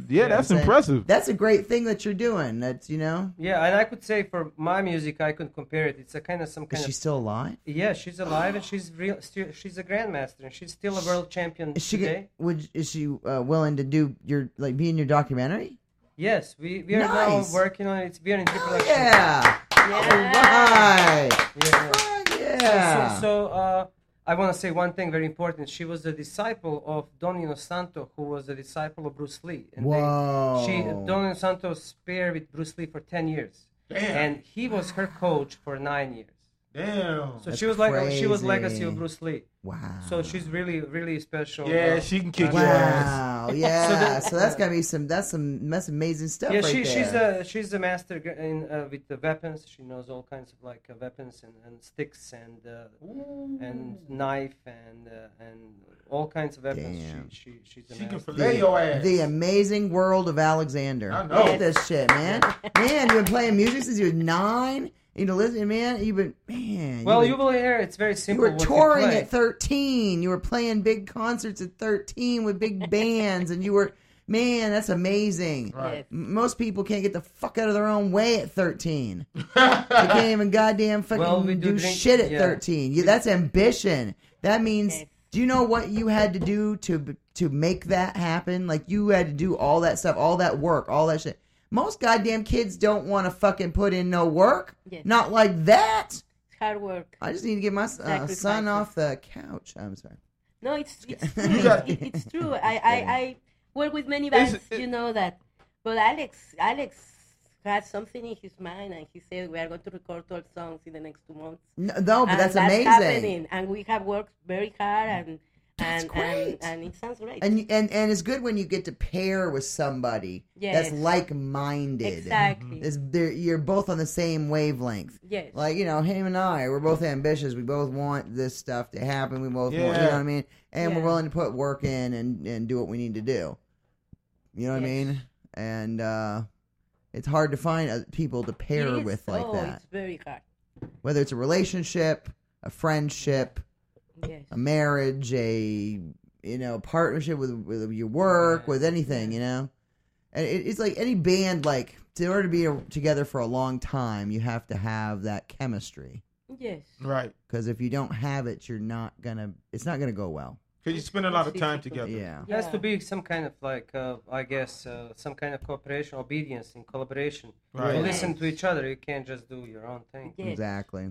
Yeah, that's saying? impressive. That's a great thing that you're doing. That's, you know. Yeah, and I could say for my music, I could compare it. It's a kind of some Is kind she of. still alive? Yeah, she's alive and she's real. Still, she's a grandmaster and she's still a world champion Is she today. would is she uh, willing to do your like be in your documentary? Yes, we we are Nice. now working on it. We are in Oh, pre-production. yeah. Yeah. All right. Yeah. Fuck yeah. So, so, so uh, I want to say one thing very important. She was a disciple of Don Inosanto, who was a disciple of Bruce Lee. And Whoa. They, she Don Inosanto spared with Bruce Lee for ten years, Damn. and he was her coach for nine years. Damn. So That's she was like she was crazy. legacy of Bruce Lee. Wow. So she's really really special. Yeah, uh, she can kick your ass. Wow. Yeah. So so, the- that's gotta be some. That's some. That's amazing stuff. Yeah, right she, she's there. a she's a master g- in uh, with the weapons. She knows all kinds of like uh, weapons and, and sticks and uh, and knife and uh, and all kinds of weapons. Damn. She, she she's a She can master. fillet your ass. The amazing world of Alexander. I know. Look at this shit, man. Man, you've been playing music since you were nine. You know, listen, man. You've been man. Well, you've you been- will hear it's very You simple. were what you touring play. at thirteen. You were playing big concerts at thirteen with big bands, and you were, man, that's amazing. Right. M- Most people can't get the fuck out of their own way at thirteen. They can't even goddamn fucking Well, we do, do drink- shit at yeah. thirteen. You, that's ambition. That means, Yes. do you know what you had to do to to make that happen? Like, you had to do all that stuff, all that work, all that shit. Most goddamn kids don't want to fucking put in no work. Yes. Not like that. It's hard work. I just need to get my uh, Sacrifices. son off the couch. I'm sorry. No, it's it's true. You got- it, it's true. I, I, I work with many It's- bands, it- you know that. But Alex Alex had something in his mind, and he said we are going to record twelve songs in the next two months. No, no but and that's, that's amazing. happening, and we have worked very hard, and That's and, great. and and it sounds great. And and and it's good when you get to pair with somebody Yes. that's like-minded. Exactly. It's, they're- you're both on the same wavelength. Yes. Like, you know, him and I, we're both ambitious. We both want this stuff to happen. We both want, you know Yeah. what I mean? And we're Yeah. willing to put work in and, and do what we need to do. You know what I Yes. mean? And uh, it's hard to find uh, people to pair It is. with like oh, that. it's very hard. Whether it's a relationship, a friendship, Yes. a marriage, a you know partnership with with your work, Yeah. with anything, you know. And it, it's like any band. Like, in order to be a, together for a long time, you have to have that chemistry. Yes. Right. Because if you don't have it, you're not gonna. It's not gonna go well. Because you spend a lot of It's time difficult. together. Yeah. It has to Yeah. be some kind of like, uh, I guess, uh, some kind of cooperation, obedience, and collaboration. Right. You Yes. listen to each other. You can't just do your own thing. Yes. Exactly.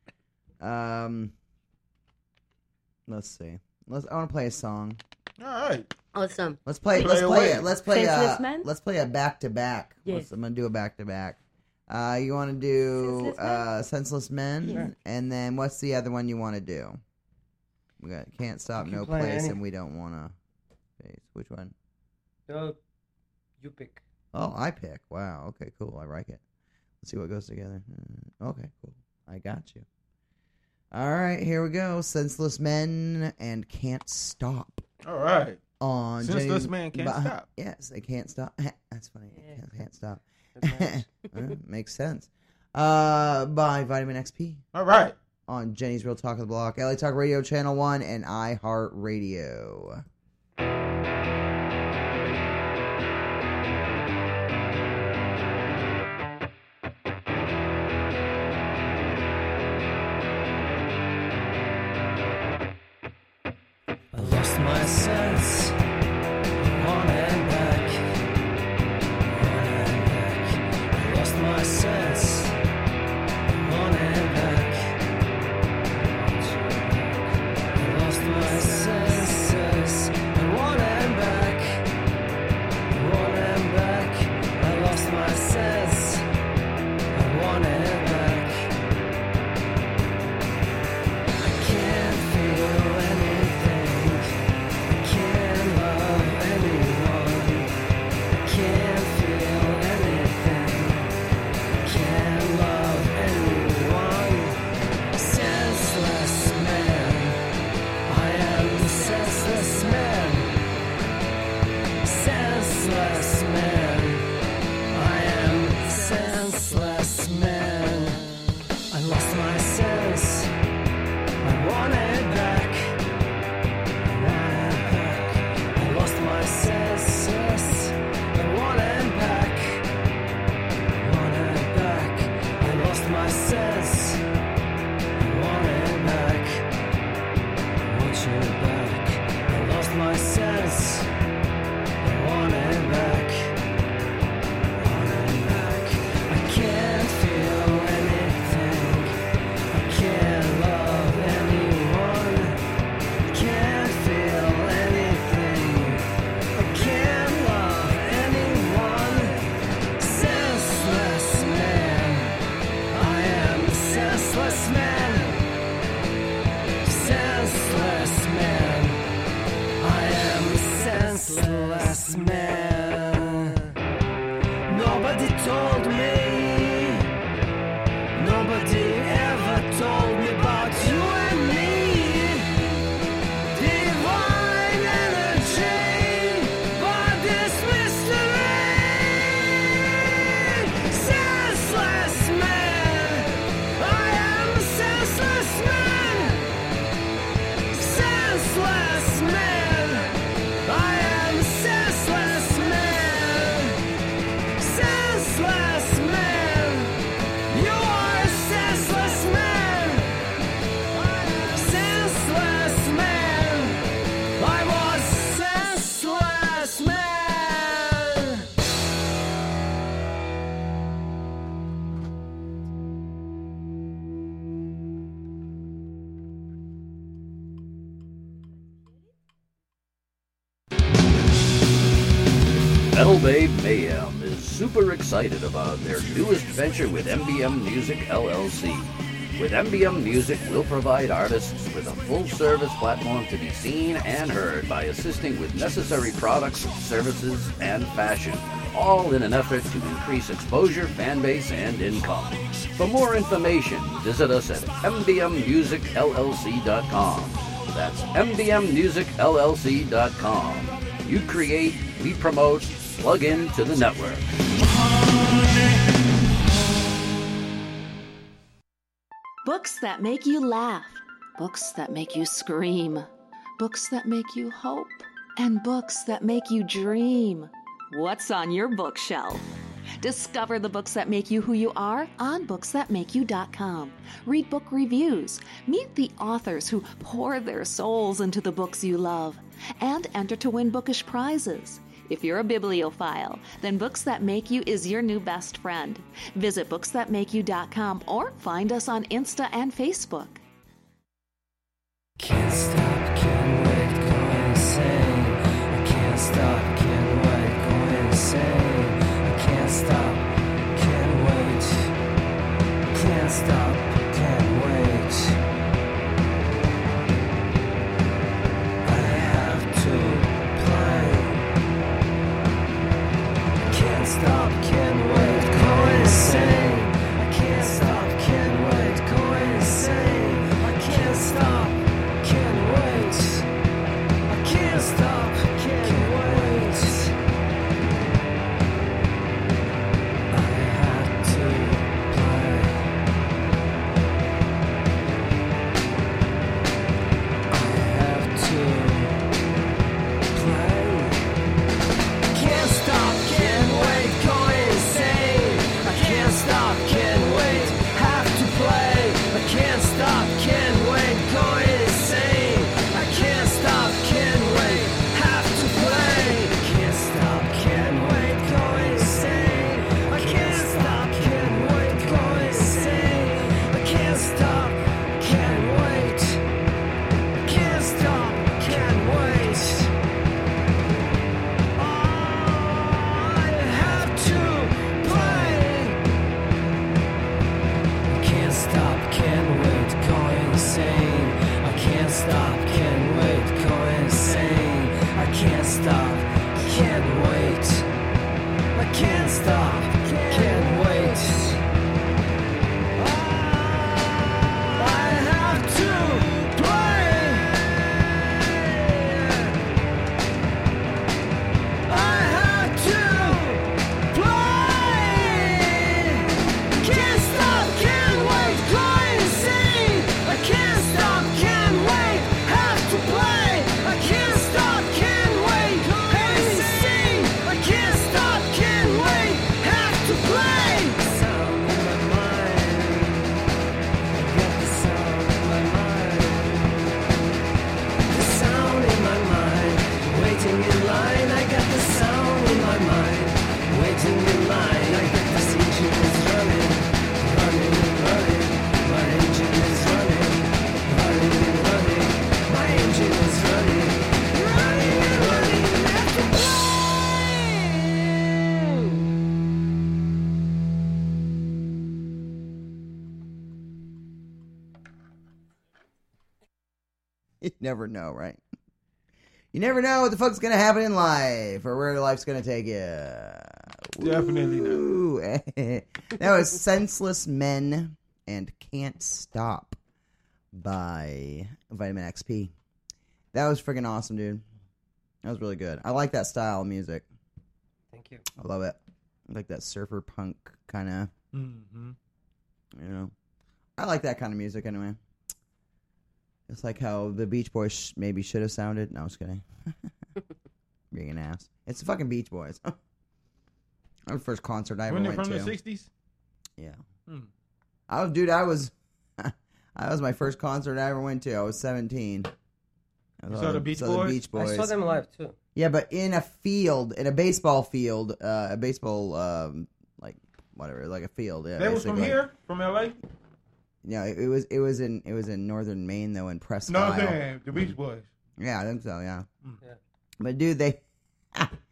Um. Let's see. Let's. I want to play a song. All right. Awesome. Let's play. Play Let's play away. it. Let's play. Senseless Uh, Man? let's play a back to back. Yes. I'm gonna do a back to back. Uh, you want to do Senseless Men? uh, Senseless Men, Sure. and then what's the other one you want to do? We got Can't Stop, You can No play Place, any- and We Don't Want to. Which one? Uh, you pick. Oh, I pick. Wow. Okay, cool. I like it. Let's see what goes together. Uh, Okay, cool. I got you. All right, here we go. Senseless Men and Can't Stop. All right. On Senseless Jenny- Man Can't Bah- Stop. Yes, they can't stop. That's funny. Yeah. Can't, can't stop. That's nice. Uh, makes sense. Uh, by Vitamin X P All right. on Jenny's Real Talk of the Block, L A Talk Radio Channel One, and iHeartRadio. I lost my sense. On and back. On and back. I lost my sense. On and back. I lost my senses. Metal Babe Mayhem is super excited about their newest venture with M B M Music L L C. With M B M Music, we'll provide artists with a full-service platform to be seen and heard by assisting with necessary products, services, and fashion, all in an effort to increase exposure, fan base, and income. For more information, visit us at m b m music l l c dot com. That's m b m music l l c dot com. You create, we promote, plug into the network. Books that make you laugh, books that make you scream, books that make you hope, and books that make you dream. What's on your bookshelf? Discover the books that make you who you are on books that make you dot com. Read book reviews, meet the authors who pour their souls into the books you love, and enter to win bookish prizes. If you're a bibliophile, then Books That Make You is your new best friend. Visit books that make you dot com or find us on Insta and Facebook. Can't stop, can't wait, go insane. I can't stop, can't wait, go insane. I can't stop, can't wait. Can't stop, can't wait. I have to play. Can't stop, can't wait, go insane. I can't stop, can't wait, go insane. I can't stop, can't wait. I can't stop, can't wait. I have to play. I have to play. Can't stop, can't wait, go insane. I can't stop, can't wait, have to play. I can't stop, can't wait, go insane. I can't stop, can't wait, have to play. I can't stop, can't wait, go insane. I can't stop, can't wait, go insane. I can't stop, can't wait. I can't stop, can't wait. I have to play. I can't stop, can't wait, go insane. I can't stop, can't wait, go insane. I can't stop, can't wait. I can't stop, can't wait. I have to play. I have to play. Can't stop, can't wait, go insane. I can't stop, can't wait, have to play. I can't stop, can't wait, go insane. I can't stop, can't wait, have to play. Sound in my mind. I got the sound in my mind. The sound in my mind. Waiting in line. I got the sound in my mind. Waiting in line. I got this engine is running, running and running. My engine is running, running and running. My engine is running, running and running. I have to play. You never know, right? You never know what the fuck's gonna happen in life or where life's gonna take you. Definitely not. Ooh, that was Senseless Men and Can't Stop by Vitamin X P. That was freaking awesome, dude. That was really good. I like that style of music. Thank you. I love it. I like that surfer punk kind of, Mm-hmm. you know. I like that kind of music anyway. It's like how the Beach Boys sh- maybe should have sounded. No, I was kidding. Being an ass. It's the fucking Beach Boys. That was the first concert I ever Wasn't it went from to. the sixties? Yeah. Hmm. I was, dude, I was, that was my first concert I ever went to. I was seventeen. I You was saw on- the Beach saw the Boys? Beach Boys. I saw them live too. Yeah, but in a field, in a baseball field, uh, a baseball, um, like, whatever, like a field. Yeah, That was from basically. here, from L A. No, it, it was it was in it was in northern Maine though, in Presque No, I'm Isle. saying the Beach Boys. Yeah, I think so. Yeah, Yeah. but dude, they,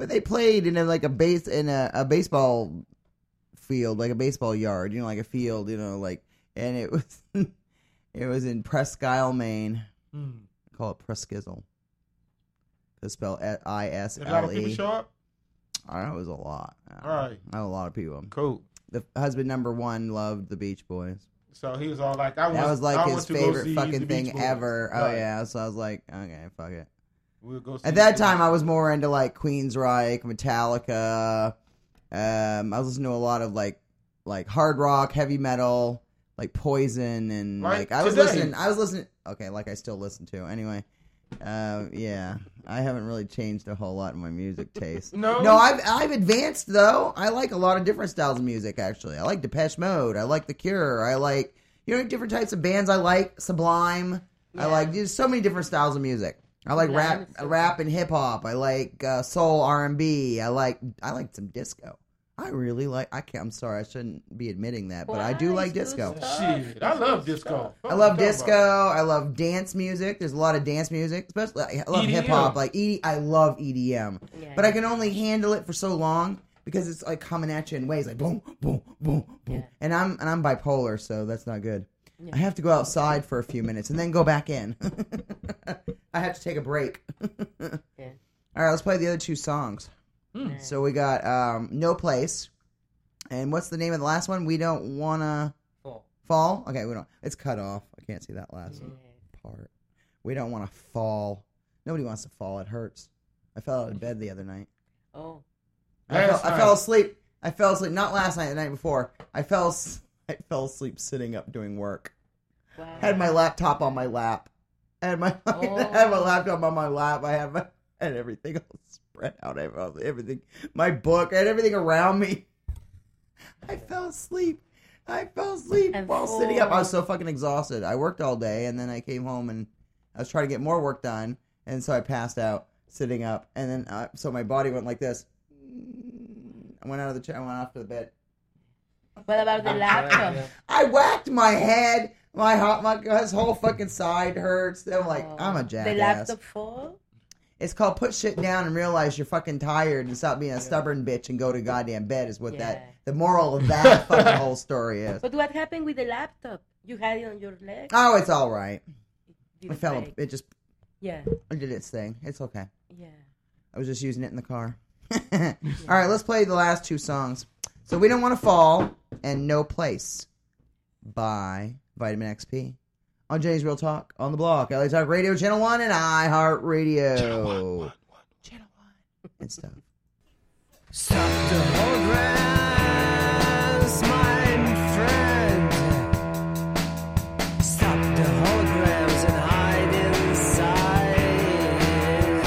but they played in a, like a base in a, a baseball field, like a baseball yard, you know, like a field, you know, like, and it was it was in Presque Isle, Maine. Mm. Call it Preskizzle. It's spelled I S L E. A lot of people show up? I know it was a lot. All right. I know a lot of people. Cool. The husband number one loved the Beach Boys. So he was all like, I That was, was like I his want to go favorite see fucking the Beach thing Boys. ever. Oh Right. yeah, so I was like, okay, fuck it. We'll go see At that the- time, I was more into like Queensryche, Metallica. Um, I was listening to a lot of like like hard rock, heavy metal, like Poison, and Like like I was today. listening. I was listening. Okay, like I still listen to anyway. Uh, yeah, I haven't really changed a whole lot in my music taste. No? no, I've I've advanced though. I like a lot of different styles of music. Actually, I like Depeche Mode. I like The Cure. I like you know different types of bands. I like Sublime. I like there's so many different styles of music. I like Sublime rap, is so rap and hip hop. I like uh, soul, R and B. I like I like some disco. I really like. I can't. I'm sorry. I shouldn't be admitting that, but I do Why? like It's disco. good stuff. Shit, I love disco. I love disco. I love dance music. There's a lot of dance music, especially I love E D M. hip hop. Like E D, I love E D M, Yeah. but I can only handle it for so long because it's like coming at you in waves like boom, boom, boom, boom. Yeah. And I'm and I'm bipolar, so that's not good. Yeah. I have to go outside for a few minutes and then go back in. I have to take a break. Yeah. All right, let's play the other two songs. Hmm. So we got um, No Place. And what's the name of the last one? We Don't Wanna Fall. Fall? Okay, we don't. It's cut off. I can't see that last Yeah. part. We don't want to fall. Nobody wants to fall. It hurts. I fell out of bed the other night. Oh. I fell, Last I night. fell asleep. I fell asleep. Not last night. The night before. I fell. s- I fell asleep sitting up doing work. Wow. I had my laptop on my lap. I had my. I had my laptop on my lap. I had my. I had everything all spread out. I had everything. My book. I had everything around me. I fell asleep. I fell asleep And while sitting up. I was fall. so fucking exhausted. I worked all day, and then I came home and I was trying to get more work done, and so I passed out sitting up, and then uh, so my body went like this. I went out of the chair. I went off to the bed. What about the laptop? Yeah. I whacked my head. My hot, my his whole fucking side hurts. I'm like, Oh. I'm a The jackass. laptop fall? It's called put shit down and realize you're fucking tired and stop being a stubborn bitch and go to goddamn bed. Is what Yeah. that the moral of that fucking whole story is. But what happened with the laptop? You had it on your leg? Oh, it's all right. Did I fell. break? It just Yeah. it did its thing. It's okay. Yeah. I was just using it in the car. All right, let's play the last two songs. So We Don't Want to Fall and No Place by Vitamin X P. On Jay's Real Talk on the block. L A Talk Radio, Channel one and iHeartRadio. Channel one. One, one. Channel one. And stuff. Stop the holograms, my friend. Stop the holograms and hide inside.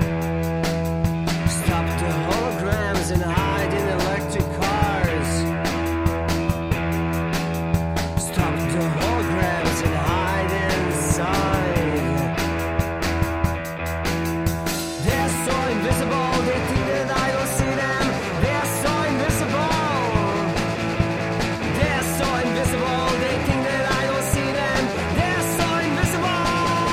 Stop the holograms and hide in electric cars. Stop the holograms and hide inside. They're so invisible, they think that I don't see them. They're so invisible. They're so invisible, they think that I don't see them. They're so invisible.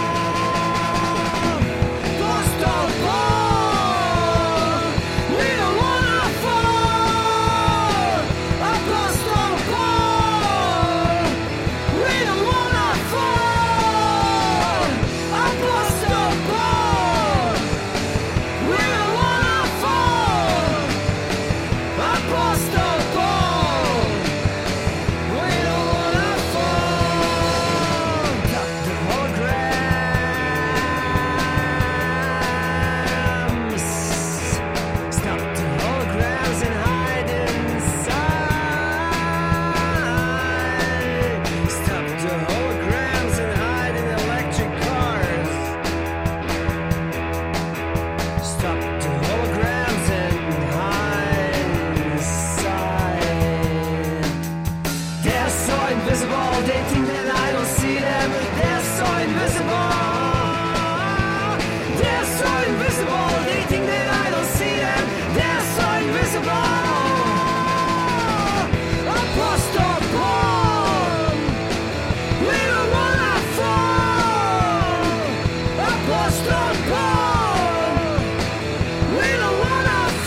Don't stop fall. We don't wanna fall. Up don't stop fall. We don't wanna fall. Up don't stop fall. We don't wanna fall. Up don't stop fall. We don't wanna fall. Stop the holograms. Stop the holograms and hide inside. Stop the holograms and hide in electric cars. Stop the holograms and hide inside. They're so invisible, they think that I don't see them. They're so invisible. They're so invisible, they think that I don't see them. They're so invisible. Across the pond, we don't wanna fall. Across the pond, we don't wanna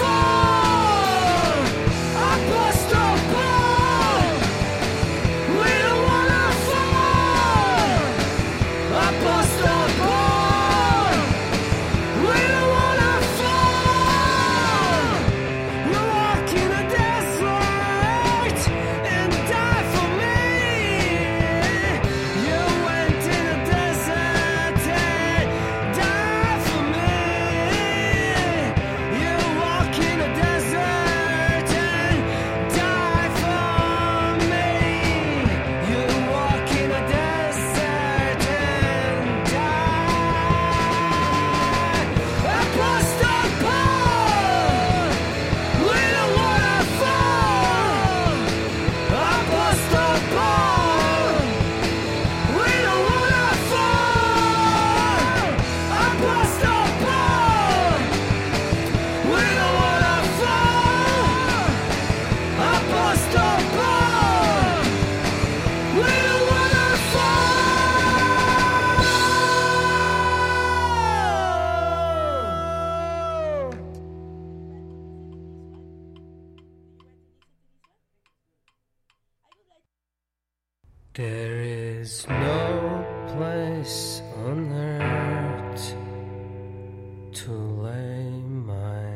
There is no place on earth to lay my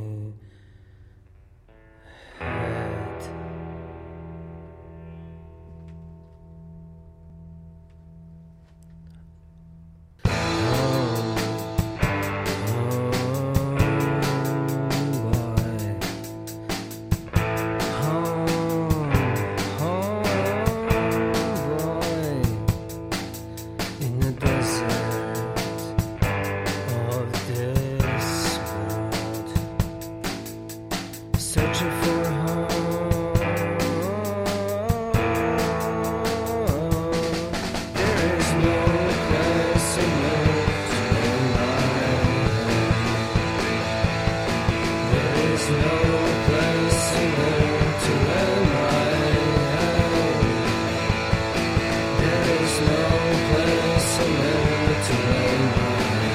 head. Home, home, boy. Home, home, boy. In the desert of this world, searching for home. There is no place in earth to lay my head. There is no place in earth to lay my head. There is no place in earth to lay my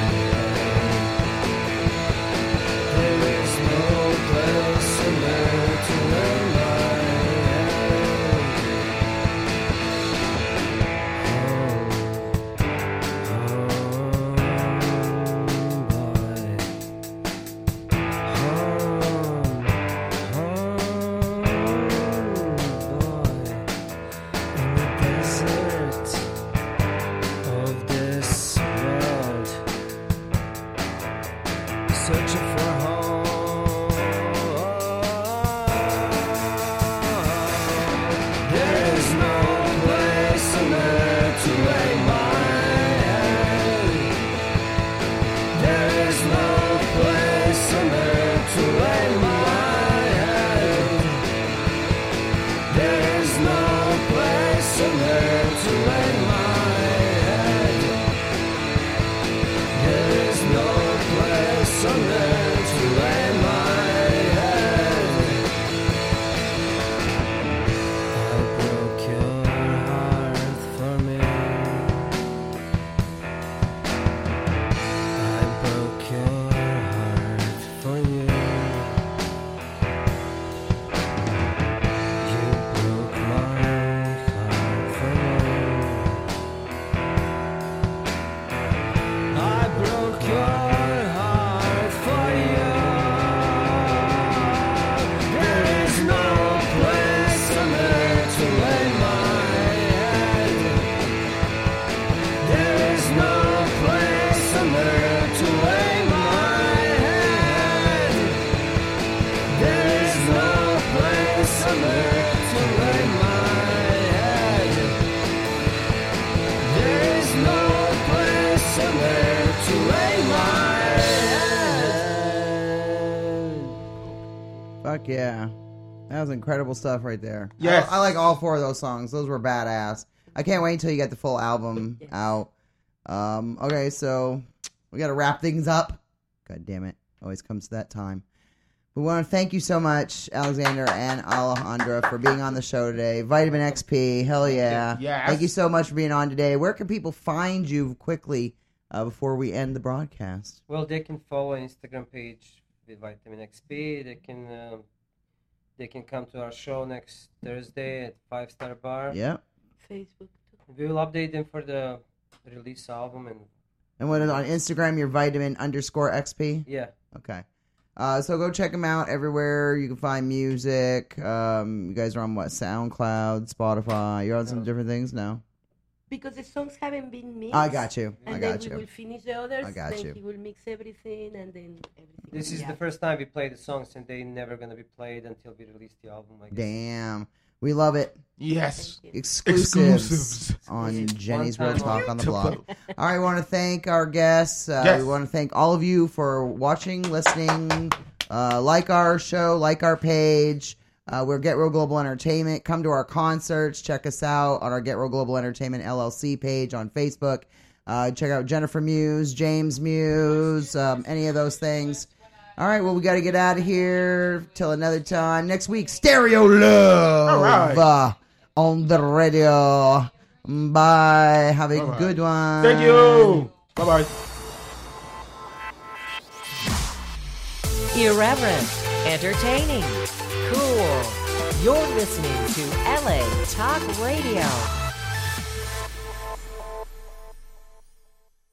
head. There is no place in earth to lay my searching for home. There is no place on earth to lay my head. There is no place on earth to lay my head. There is no place on earth to lay my head. There is no place on earth to lay my head. I broke your heart for me. I broke your heart for you. You broke my heart for me. I broke your heart for you. There is no place on earth to lay my head. There is no place on earth to lay my head. There is no place on earth to lay my head. There is no place on earth to lay my head. Fuck yeah. That was incredible stuff right there. Yes. I, I like all four of those songs. Those were badass. I can't wait until you get the full album out. Um, okay, so we got to wrap things up. God damn it. Always comes to that time. We want to thank you so much, Alexander and Alejandra, for being on the show today. Vitamin X P, hell yeah. Yes. Thank you so much for being on today. Where can people find you quickly uh, before we end the broadcast? Well, they can follow Instagram page with Vitamin X P. They can um, they can come to our show next Thursday at Five Star Bar. Yep. Facebook too. We will update them for the release album and And what is on Instagram? Your Vitamin underscore X P? yeah. Okay. Uh, so go check them out everywhere. You can find music. Um, you guys are on what? SoundCloud, Spotify. You're on some different things now. Because the songs haven't been mixed. I got you. And I then got we you. will finish the others. I got then you. he will mix everything and then everything. This is Yeah. the first time we play the songs, and they never gonna be played until we release the album. I guess. Damn. We love it. Yes. Exclusives, Exclusives. on Jenny's Real One time Talk on the To blog. vote. All right, we want to thank our guests. Uh, Yes. We want to thank all of you for watching, listening. Uh, like our show, like our page. Uh, we're Get Real Global Entertainment. Come to our concerts. Check us out on our Get Real Global Entertainment L L C page on Facebook. Uh, check out Jennifer Muse, James Muse, um, any of those things. All right, well, we got to get out of here till another time. Next week, Stereo Love All right. uh, on the radio. Bye. Have a Bye-bye. good one. Thank you. Bye bye. Irreverent, entertaining, cool. You're listening to L A Talk Radio.